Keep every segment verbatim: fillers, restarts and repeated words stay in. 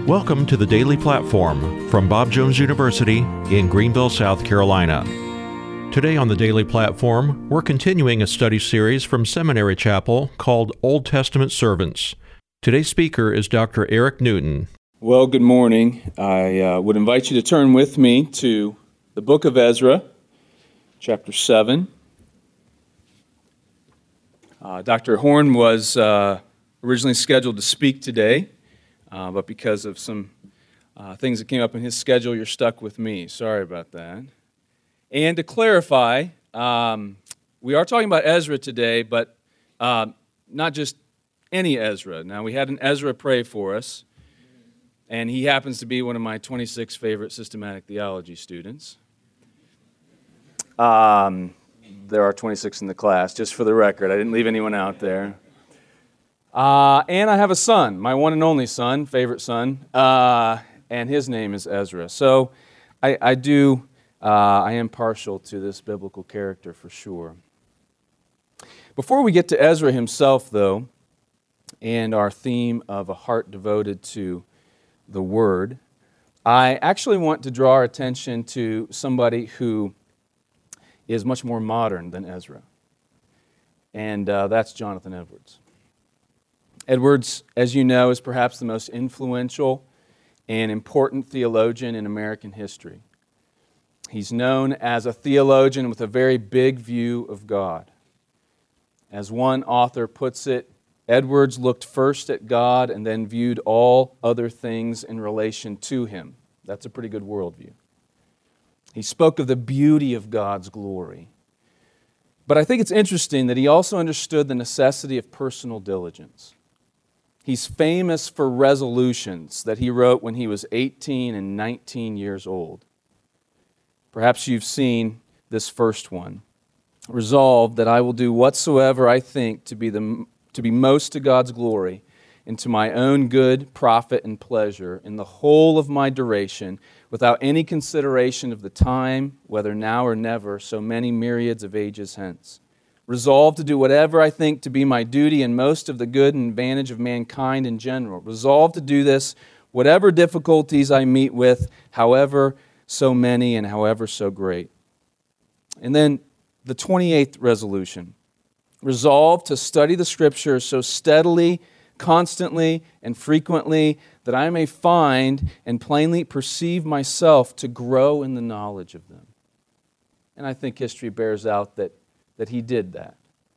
Welcome to the Daily Platform from Bob Jones University in Greenville, South Carolina. Today on the Daily Platform, we're continuing a study series from Seminary Chapel called Old Testament Servants. Today's speaker is Doctor Eric Newton. Well, good morning. I uh, would invite you to turn with me to the book of Ezra, chapter seven. Uh, Doctor Horn was uh, originally scheduled to speak today, uh, but because of some uh, things that came up in his schedule, you're stuck with me. Sorry about that. And to clarify, um, we are talking about Ezra today, but uh, not just any Ezra. Now, we had an Ezra pray for us, and he happens to be one of my twenty-six favorite systematic theology students. Um, there are twenty-six in the class, just for the record. I didn't leave anyone out there. Uh, and I have a son, my one and only son, favorite son, uh, and his name is Ezra. So I, I do, uh, I am partial to this biblical character for sure. Before we get to Ezra himself, though, and our theme of a heart devoted to the Word, I actually want to draw our attention to somebody who is much more modern than Ezra, and uh, that's Jonathan Edwards. Edwards, as you know, is perhaps the most influential and important theologian in American history. He's known as a theologian with a very big view of God. As one author puts it, Edwards looked first at God and then viewed all other things in relation to Him. That's a pretty good worldview. He spoke of the beauty of God's glory. But I think it's interesting that he also understood the necessity of personal diligence. He's famous for resolutions that he wrote when he was eighteen and nineteen years old. Perhaps you've seen this first one. Resolved that I will do whatsoever I think to be the to be most to God's glory and to my own good, profit, and pleasure in the whole of my duration, without any consideration of the time, whether now or never, so many myriads of ages hence. Resolved to do whatever I think to be my duty and most of the good and advantage of mankind in general. Resolved to do this, whatever difficulties I meet with, however so many and however so great. And then the twenty-eighth resolution. Resolved to study the Scriptures so steadily, constantly, and frequently that I may find and plainly perceive myself to grow in the knowledge of them. And I think history bears out that, that he did that.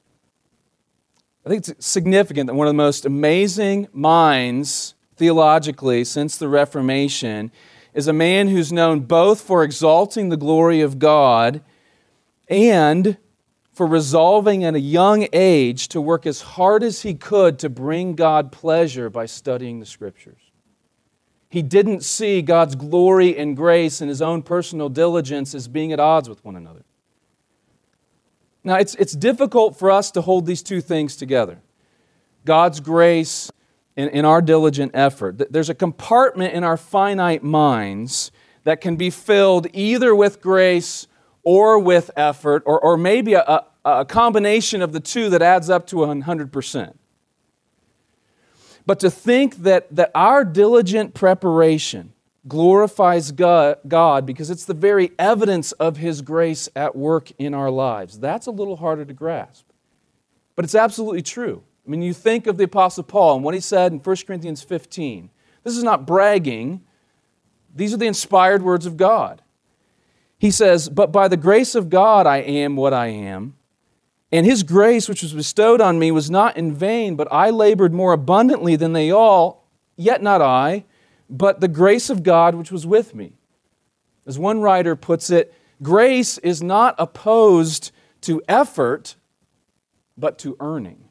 I think it's significant that one of the most amazing minds theologically since the Reformation is a man who's known both for exalting the glory of God and for resolving at a young age to work as hard as he could to bring God pleasure by studying the Scriptures. He didn't see God's glory and grace and his own personal diligence as being at odds with one another. Now, it's, it's difficult for us to hold these two things together. God's grace and, and our diligent effort. There's a compartment in our finite minds that can be filled either with grace or with effort, or, or maybe a, a, a combination of the two that adds up to one hundred percent. But to think that, that our diligent preparation glorifies God, God because it's the very evidence of His grace at work in our lives, that's a little harder to grasp. But it's absolutely true. I mean, you think of the Apostle Paul and what he said in First Corinthians fifteen. This is not bragging. These are the inspired words of God. He says, "But by the grace of God I am what I am. And His grace which was bestowed on me was not in vain, but I labored more abundantly than they all, yet not I, but the grace of God which was with me." As one writer puts it, grace is not opposed to effort, but to earning.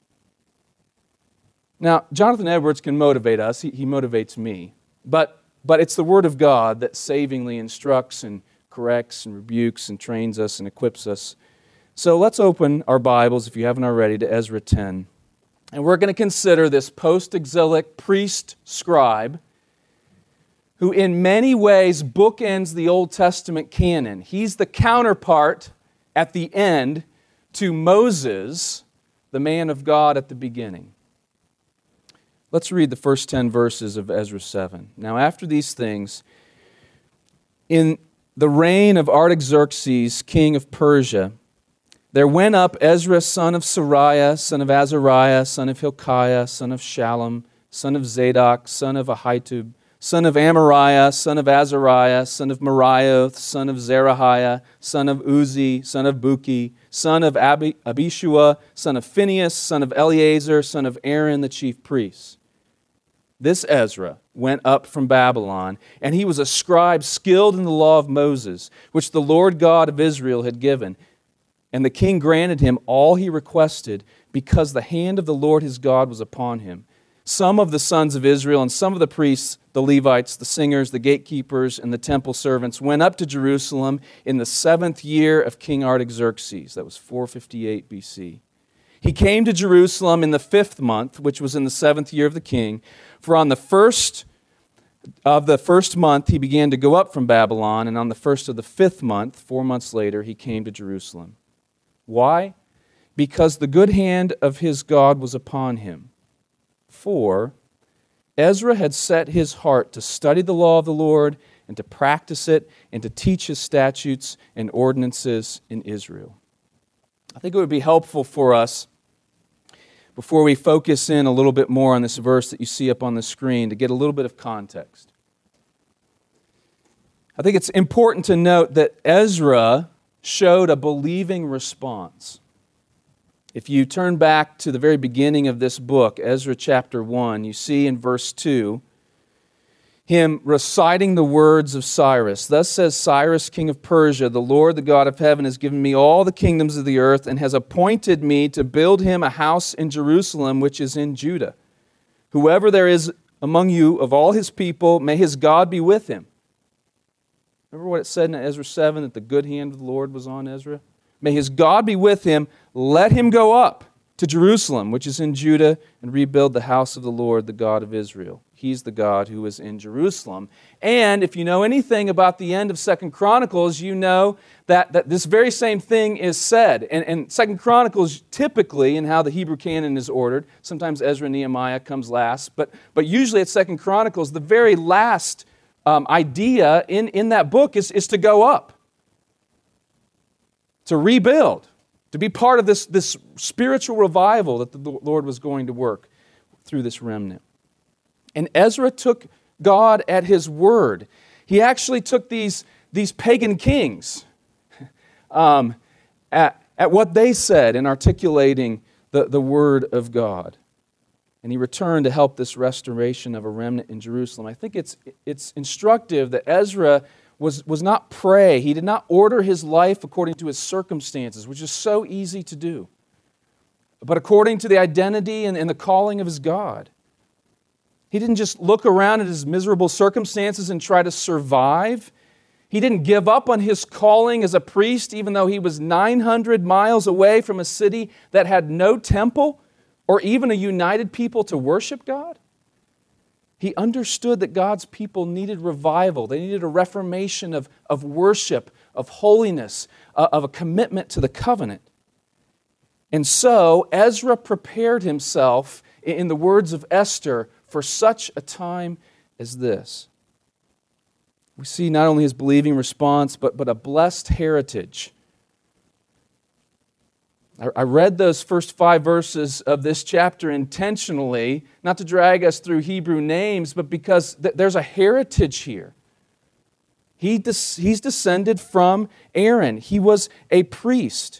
Now, Jonathan Edwards can motivate us. He, he motivates me. But, but it's the Word of God that savingly instructs and corrects and rebukes and trains us and equips us. So let's open our Bibles, if you haven't already, to Ezra ten. And we're going to consider this post-exilic priest-scribe who in many ways bookends the Old Testament canon. He's the counterpart at the end to Moses, the man of God at the beginning. Let's read the first ten verses of Ezra seven. Now after these things, in the reign of Artaxerxes, king of Persia, there went up Ezra, son of Sariah, son of Azariah, son of Hilkiah, son of Shallum, son of Zadok, son of Ahitub, son of Amariah, son of Azariah, son of Merioth, son of Zerahiah, son of Uzi, son of Buki, son of Abi- Abishua, son of Phinehas, son of Eleazar, son of Aaron, the chief priest. This Ezra went up from Babylon, and he was a scribe skilled in the law of Moses, which the Lord God of Israel had given. And the king granted him all he requested, because the hand of the Lord his God was upon him. Some of the sons of Israel and some of the priests, the Levites, the singers, the gatekeepers, and the temple servants went up to Jerusalem in the seventh year of King Artaxerxes. That was four fifty-eight B C. He came to Jerusalem in the fifth month, which was in the seventh year of the king. For on the first of the first month he began to go up from Babylon, and on the first of the fifth month, four months later, he came to Jerusalem. Why? Because the good hand of his God was upon him. For Ezra had set his heart to study the law of the Lord and to practice it and to teach his statutes and ordinances in Israel. I think it would be helpful for us, before we focus in a little bit more on this verse that you see up on the screen, to get a little bit of context. I think it's important to note that Ezra showed a believing response. If you turn back to the very beginning of this book, Ezra chapter one, you see in verse two, him reciting the words of Cyrus. Thus says Cyrus, king of Persia, the Lord, the God of heaven, has given me all the kingdoms of the earth and has appointed me to build him a house in Jerusalem, which is in Judah. Whoever there is among you of all his people, may his God be with him. Remember what it said in Ezra seven, that the good hand of the Lord was on Ezra? May his God be with him. Let him go up to Jerusalem, which is in Judah, and rebuild the house of the Lord, the God of Israel. He's the God who is in Jerusalem. And if you know anything about the end of Second Chronicles, you know that, that this very same thing is said. And, and Second Chronicles, typically, in how the Hebrew canon is ordered, sometimes Ezra and Nehemiah comes last, but, but usually at Second Chronicles, the very last um, idea in, in that book is, is to go up, to rebuild, to be part of this, this spiritual revival that the Lord was going to work through this remnant. And Ezra took God at his word. He actually took these, these pagan kings um, at, at what they said in articulating the, the word of God. And he returned to help this restoration of a remnant in Jerusalem. I think it's, it's instructive that Ezra was, was not prey. He did not order his life according to his circumstances, which is so easy to do, but according to the identity and, and the calling of his God. He didn't just look around at his miserable circumstances and try to survive. He didn't give up on his calling as a priest, even though he was nine hundred miles away from a city that had no temple or even a united people to worship God. He understood that God's people needed revival. They needed a reformation of, of worship, of holiness, uh, of a commitment to the covenant. And so Ezra prepared himself, in the words of Esther, for such a time as this. We see not only his believing response, but, but a blessed heritage. I, I read those first five verses of this chapter intentionally, not to drag us through Hebrew names, but because th- there's a heritage here. He des- he's descended from Aaron. He was a priest.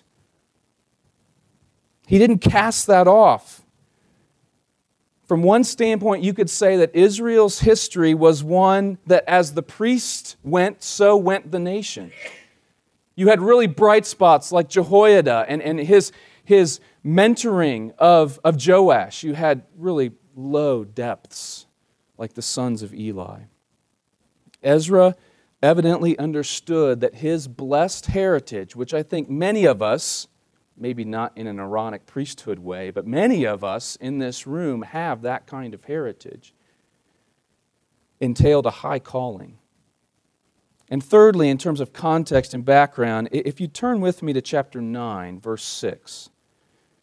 He didn't cast that off. From one standpoint, you could say that Israel's history was one that as the priest went, so went the nation. You had really bright spots like Jehoiada and, and his, his mentoring of, of Joash. You had really low depths like the sons of Eli. Ezra evidently understood that his blessed heritage, which I think many of us, maybe not in an Aaronic priesthood way, but many of us in this room have that kind of heritage, entailed a high calling. And thirdly, in terms of context and background, if you turn with me to chapter nine, verse six,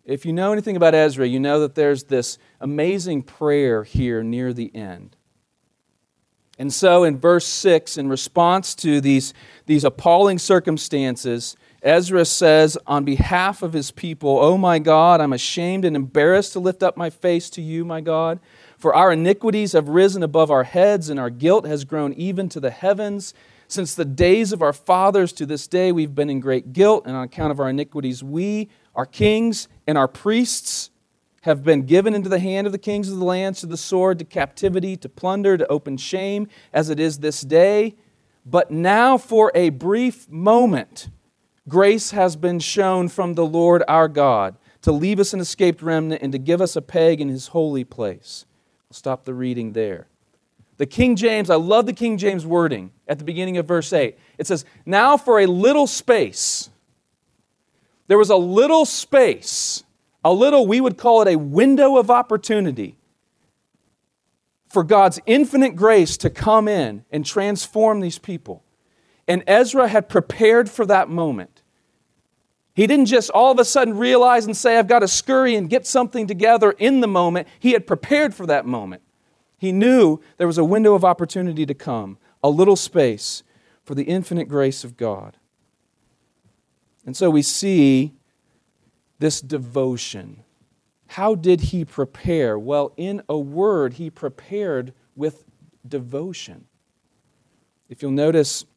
If you know anything about Ezra, you know that there's this amazing prayer here near the end. And so in verse six, in response to these, these appalling circumstances, Ezra says on behalf of his people, "Oh my God, I'm ashamed and embarrassed to lift up my face to you, my God. For our iniquities have risen above our heads, and our guilt has grown even to the heavens. Since the days of our fathers to this day, we've been in great guilt, and on account of our iniquities, we, our kings, and our priests have been given into the hand of the kings of the lands, to the sword, to captivity, to plunder, to open shame, as it is this day. But now for a brief moment, grace has been shown from the Lord our God, to leave us an escaped remnant and to give us a peg in His holy place." I'll stop the reading there. The King James, I love the King James wording at the beginning of verse eight. It says, "Now for a little space." There was a little space, a little, we would call it a window of opportunity for God's infinite grace to come in and transform these people. And Ezra had prepared for that moment. He didn't just all of a sudden realize and say, "I've got to scurry and get something together in the moment." He had prepared for that moment. He knew there was a window of opportunity to come, a little space for the infinite grace of God. And so we see this devotion. How did he prepare? Well, in a word, he prepared with devotion. If you'll notice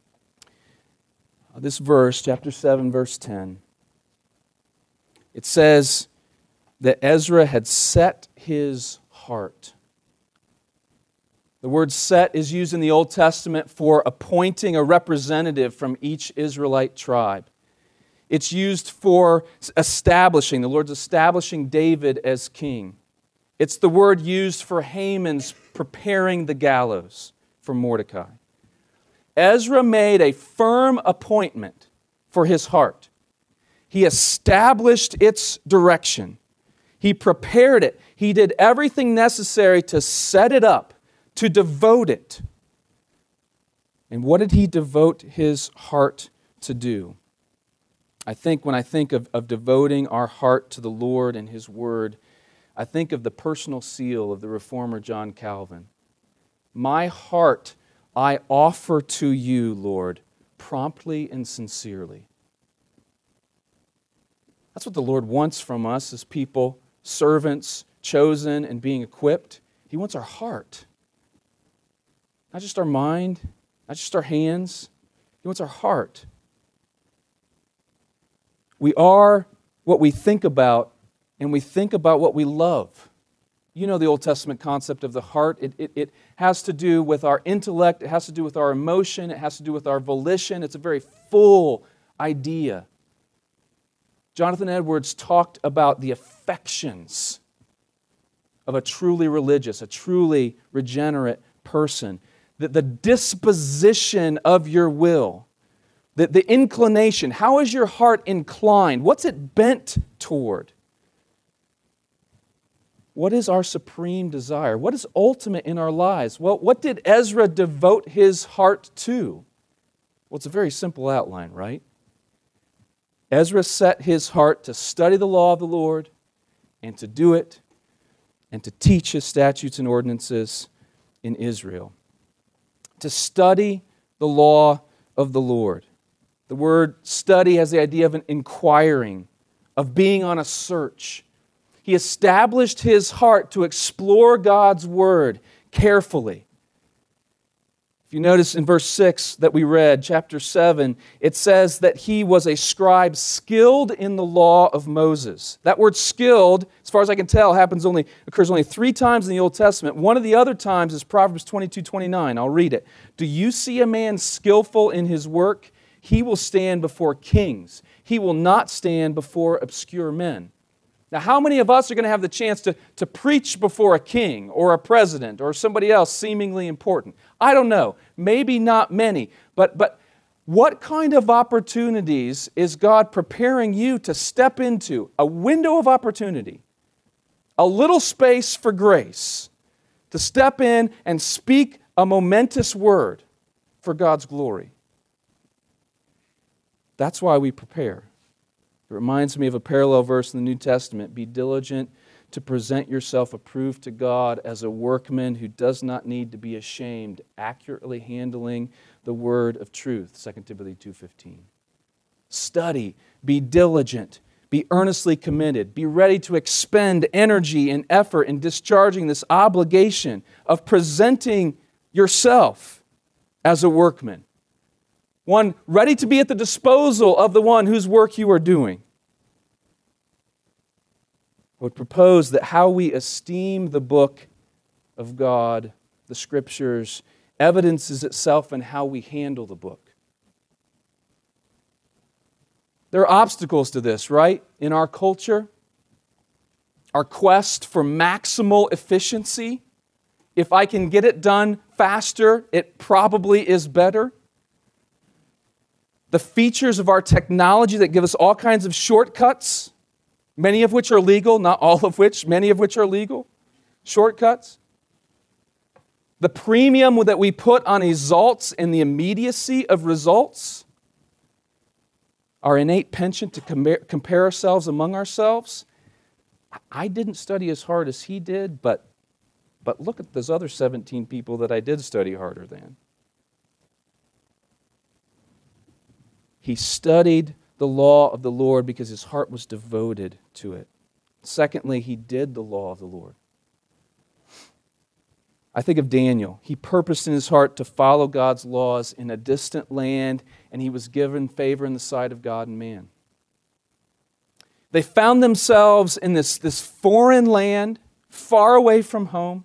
this verse, chapter seven, verse ten, it says that Ezra had set his heart. The word "set" is used in the Old Testament for appointing a representative from each Israelite tribe. It's used for establishing, the Lord's establishing David as king. It's the word used for Haman's preparing the gallows for Mordecai. Ezra made a firm appointment for his heart. He established its direction. He prepared it. He did everything necessary to set it up, to devote it. And what did he devote his heart to do? I think when I think of, of devoting our heart to the Lord and His Word, I think of the personal seal of the reformer John Calvin. "My heart I offer to you, Lord, promptly and sincerely." That's what the Lord wants from us as people, servants, chosen and being equipped. He wants our heart. Not just our mind, not just our hands. He wants our heart. We are what we think about, and we think about what we love. You know the Old Testament concept of the heart. It, it, it has to do with our intellect. It has to do with our emotion. It has to do with our volition. It's a very full idea. Jonathan Edwards talked about the affections of a truly religious, a truly regenerate person. The, the disposition of your will. The, the inclination. How is your heart inclined? What's it bent toward? What is our supreme desire? What is ultimate in our lives? Well, what did Ezra devote his heart to? Well, it's a very simple outline, right? Ezra set his heart to study the law of the Lord and to do it and to teach His statutes and ordinances in Israel. To study the law of the Lord. The word study has the idea of an inquiring, of being on a search. He established his heart to explore God's Word carefully. If you notice in verse six that we read, chapter seven, it says that he was a scribe skilled in the law of Moses. That word skilled, as far as I can tell, happens only occurs only three times in the Old Testament. One of the other times is Proverbs twenty-two twenty-nine. I'll read it. "Do you see a man skillful in his work? He will stand before kings. He will not stand before obscure men." Now, how many of us are going to have the chance to, to preach before a king or a president or somebody else seemingly important? I don't know. Maybe not many. But, but what kind of opportunities is God preparing you to step into? A window of opportunity. A little space for grace. To step in and speak a momentous word for God's glory. That's why we prepare. It reminds me of a parallel verse in the New Testament. Be diligent to present yourself approved to God as a workman who does not need to be ashamed, accurately handling the word of truth, Second Timothy two fifteen. Study, be diligent, be earnestly committed, be ready to expend energy and effort in discharging this obligation of presenting yourself as a workman. One ready to be at the disposal of the one whose work you are doing. I would propose that how we esteem the book of God, the Scriptures, evidences itself in how we handle the book. There are obstacles to this, right? In our culture, our quest for maximal efficiency. If I can get it done faster, it probably is better. The features of our technology that give us all kinds of shortcuts, many of which are legal, not all of which, many of which are legal, shortcuts. The premium that we put on results and the immediacy of results. Our innate penchant to compare, compare ourselves among ourselves. I didn't study as hard as he did, but, but look at those other seventeen people that I did study harder than. He studied the law of the Lord because his heart was devoted to it. Secondly, he did the law of the Lord. I think of Daniel. He purposed in his heart to follow God's laws in a distant land, and he was given favor in the sight of God and man. They found themselves in this, this foreign land, far away from home.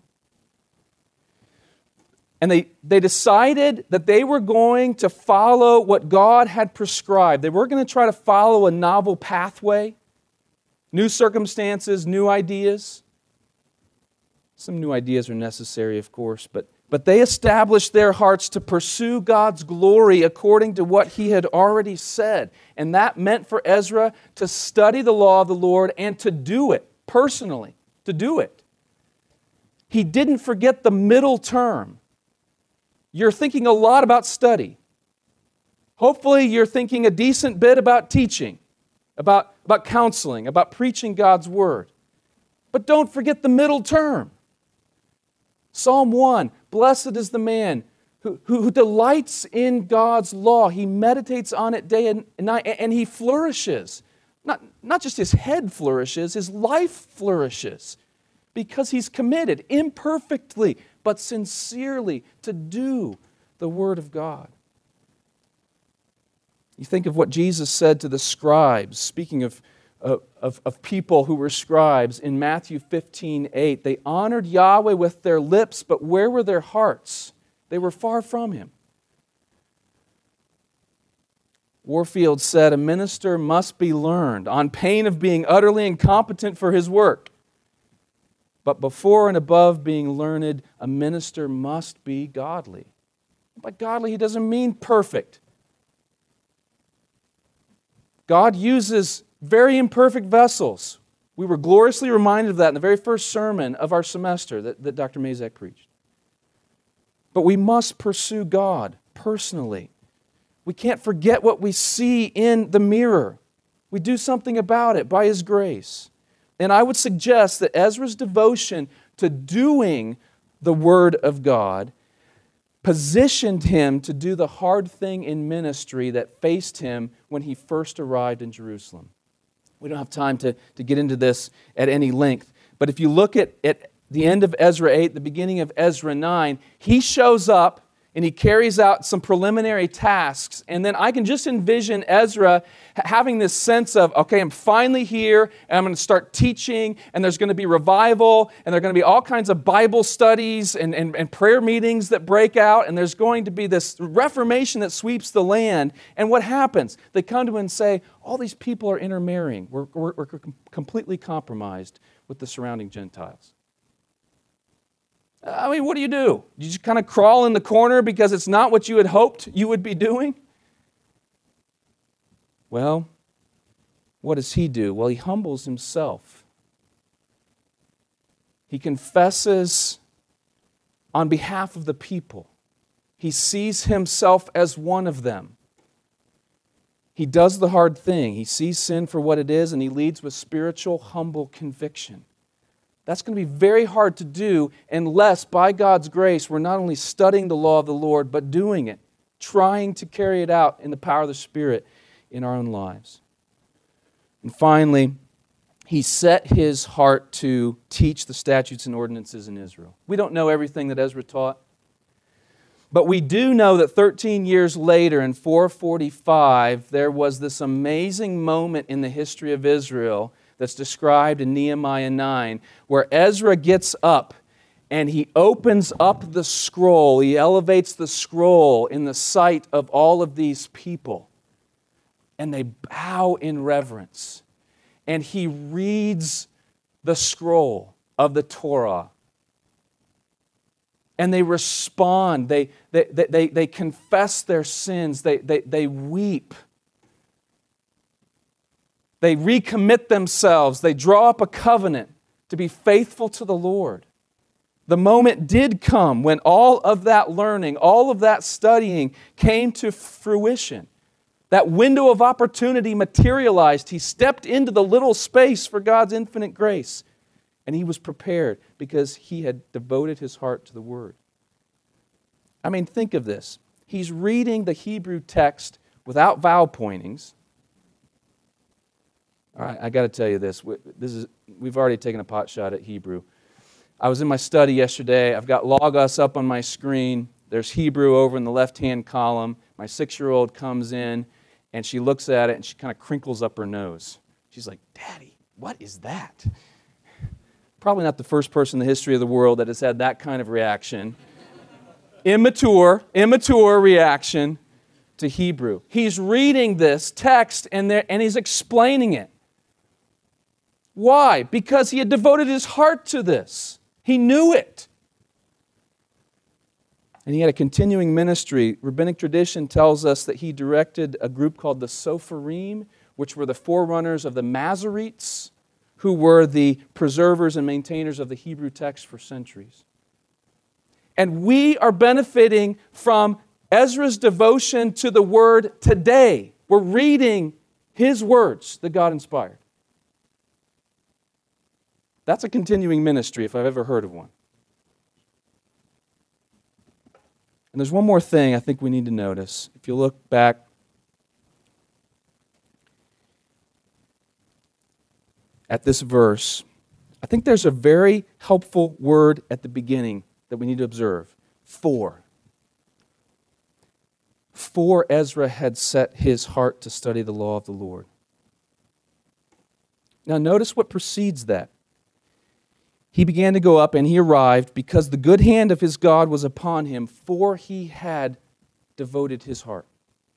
And they, they decided that they were going to follow what God had prescribed. They were going to try to follow a novel pathway, new circumstances, new ideas. Some new ideas are necessary, of course, but, but they established their hearts to pursue God's glory according to what He had already said. And that meant for Ezra to study the law of the Lord and to do it personally, to do it. He didn't forget the middle term. You're thinking a lot about study. Hopefully you're thinking a decent bit about teaching, about, about counseling, about preaching God's Word. But don't forget the middle term. Psalm one, blessed is the man who, who, who delights in God's law. He meditates on it day and night, and he flourishes. Not, not just his head flourishes, his life flourishes because he's committed imperfectly but sincerely to do the Word of God. You think of what Jesus said to the scribes, speaking of Of, of, of people who were scribes in Matthew fifteen eight. They honored Yahweh with their lips, but where were their hearts? They were far from Him. Warfield said, a minister must be learned on pain of being utterly incompetent for his work. But before and above being learned, a minister must be godly. By godly, he doesn't mean perfect. God uses very imperfect vessels. We were gloriously reminded of that in the very first sermon of our semester that, that Doctor Mazak preached. But we must pursue God personally. We can't forget what we see in the mirror. We do something about it by His grace. And I would suggest that Ezra's devotion to doing the Word of God positioned him to do the hard thing in ministry that faced him when he first arrived in Jerusalem. We don't have time to, to get into this at any length, but if you look at, at the end of Ezra eight, the beginning of Ezra nine, he shows up and he carries out some preliminary tasks, and then I can just envision Ezra having this sense of, okay, I'm finally here, and I'm going to start teaching, and there's going to be revival, and there are going to be all kinds of Bible studies and, and, and prayer meetings that break out, and there's going to be this reformation that sweeps the land. And what happens? They come to him and say, all these people are intermarrying. We're, we're, we're completely compromised with the surrounding Gentiles. I mean, what do you do? You just kind of crawl in the corner because it's not what you had hoped you would be doing? Well, what does he do? Well, he humbles himself. He confesses on behalf of the people. He sees himself as one of them. He does the hard thing. He sees sin for what it is, and he leads with spiritual, humble conviction. That's going to be very hard to do unless, by God's grace, we're not only studying the law of the Lord, but doing it, trying to carry it out in the power of the Spirit in our own lives. And finally, he set his heart to teach the statutes and ordinances in Israel. We don't know everything that Ezra taught, but we do know that thirteen years later, in four forty-five, there was this amazing moment in the history of Israel that's described in Nehemiah nine, where Ezra gets up and he opens up the scroll. He elevates the scroll in the sight of all of these people, and they bow in reverence. And he reads the scroll of the Torah. And they respond. They, they, they, they confess their sins. They, they, they weep. They recommit themselves. They draw up a covenant to be faithful to the Lord. The moment did come when all of that learning, all of that studying came to fruition. That window of opportunity materialized. He stepped into the little space for God's infinite grace. And he was prepared because he had devoted his heart to the Word. I mean, think of this. He's reading the Hebrew text without vowel pointings. All right, I got to tell you this. This is we've already taken a pot shot at Hebrew. I was in my study yesterday. I've got Logos up on my screen. There's Hebrew over in the left-hand column. My six-year-old comes in, and she looks at it, and she kind of crinkles up her nose. She's like, "Daddy, what is that?" Probably not the first person in the history of the world that has had that kind of reaction. Immature, immature reaction to Hebrew. He's reading this text, and, and he's explaining it. Why? Because he had devoted his heart to this. He knew it. And he had a continuing ministry. Rabbinic tradition tells us that he directed a group called the Sopharim, which were the forerunners of the Masoretes, who were the preservers and maintainers of the Hebrew text for centuries. And we are benefiting from Ezra's devotion to the Word today. We're reading his words that God inspired. That's a continuing ministry if I've ever heard of one. And there's one more thing I think we need to notice. If you look back at this verse, I think there's a very helpful word at the beginning that we need to observe. For. For Ezra had set his heart to study the law of the Lord. Now notice what precedes that. He began to go up, and he arrived because the good hand of his God was upon him, for he had devoted his heart.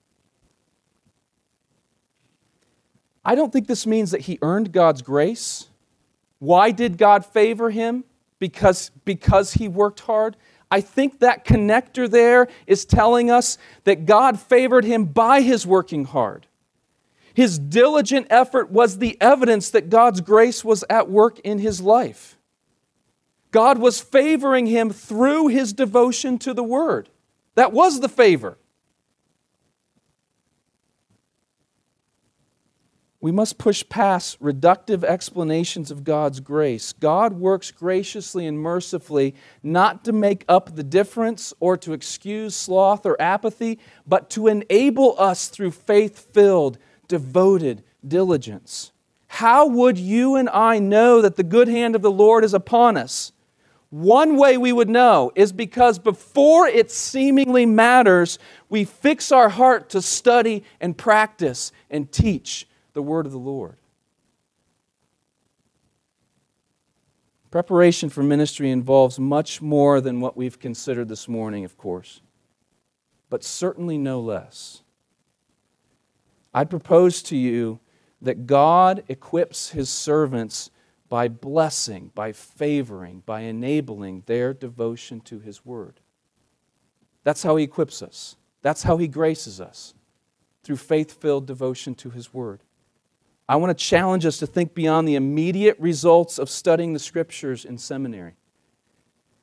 I don't think this means that he earned God's grace. Why did God favor him? Because, because he worked hard. I think that connector there is telling us that God favored him by his working hard. His diligent effort was the evidence that God's grace was at work in his life. God was favoring him through his devotion to the Word. That was the favor. We must push past reductive explanations of God's grace. God works graciously and mercifully not to make up the difference or to excuse sloth or apathy, but to enable us through faith-filled, devoted diligence. How would you and I know that the good hand of the Lord is upon us? One way we would know is because before it seemingly matters, we fix our heart to study and practice and teach the word of the Lord. Preparation for ministry involves much more than what we've considered this morning, of course, but certainly no less. I'd propose to you that God equips His servants by blessing, by favoring, by enabling their devotion to His Word. That's how He equips us. That's how He graces us, through faith-filled devotion to His Word. I want to challenge us to think beyond the immediate results of studying the Scriptures in seminary.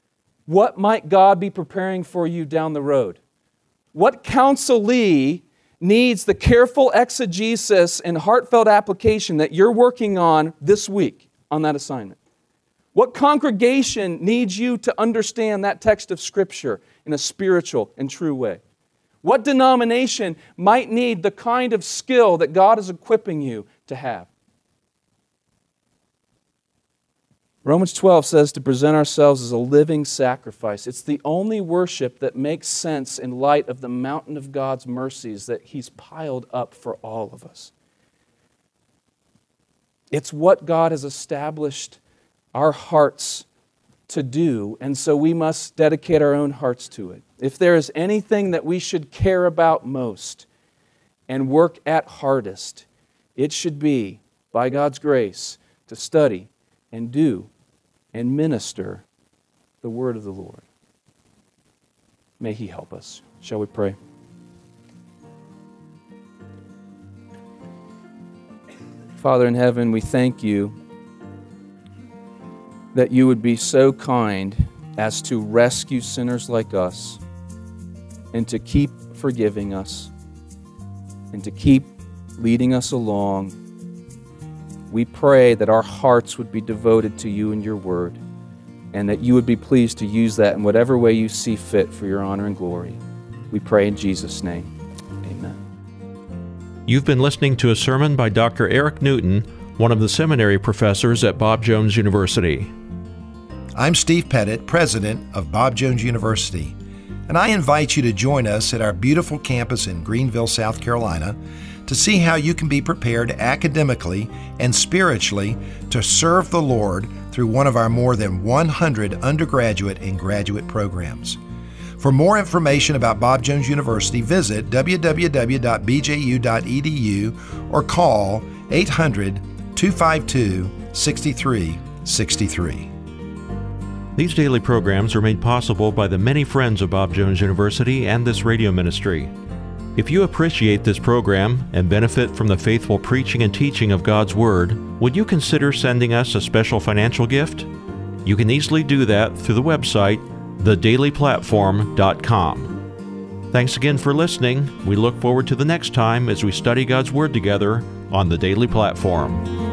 What might God be preparing for you down the road? What counselee needs the careful exegesis and heartfelt application that you're working on this week on that assignment? What congregation needs you to understand that text of Scripture in a spiritual and true way? What denomination might need the kind of skill that God is equipping you to have? Romans twelve says to present ourselves as a living sacrifice. It's the only worship that makes sense in light of the mountain of God's mercies that He's piled up for all of us. It's what God has established our hearts to do, and so we must dedicate our own hearts to it. If there is anything that we should care about most and work at hardest, it should be, by God's grace, to study and do and minister the word of the Lord. May He help us. Shall we pray? Father in heaven, we thank You that You would be so kind as to rescue sinners like us and to keep forgiving us and to keep leading us along. We pray that our hearts would be devoted to You and Your word, and that You would be pleased to use that in whatever way You see fit for Your honor and glory. We pray in Jesus' name. Amen. You've been listening to a sermon by Doctor Eric Newton, one of the seminary professors at Bob Jones University. I'm Steve Pettit, president of Bob Jones University, and I invite you to join us at our beautiful campus in Greenville, South Carolina, to see how you can be prepared academically and spiritually to serve the Lord through one of our more than one hundred undergraduate and graduate programs. For more information about Bob Jones University, visit w w w dot b j u dot e d u or call eight hundred, two five two, six three six three. These daily programs are made possible by the many friends of Bob Jones University and this radio ministry. If you appreciate this program and benefit from the faithful preaching and teaching of God's Word, would you consider sending us a special financial gift? You can easily do that through the website, the daily platform dot com. Thanks again for listening. We look forward to the next time as we study God's Word together on The Daily Platform.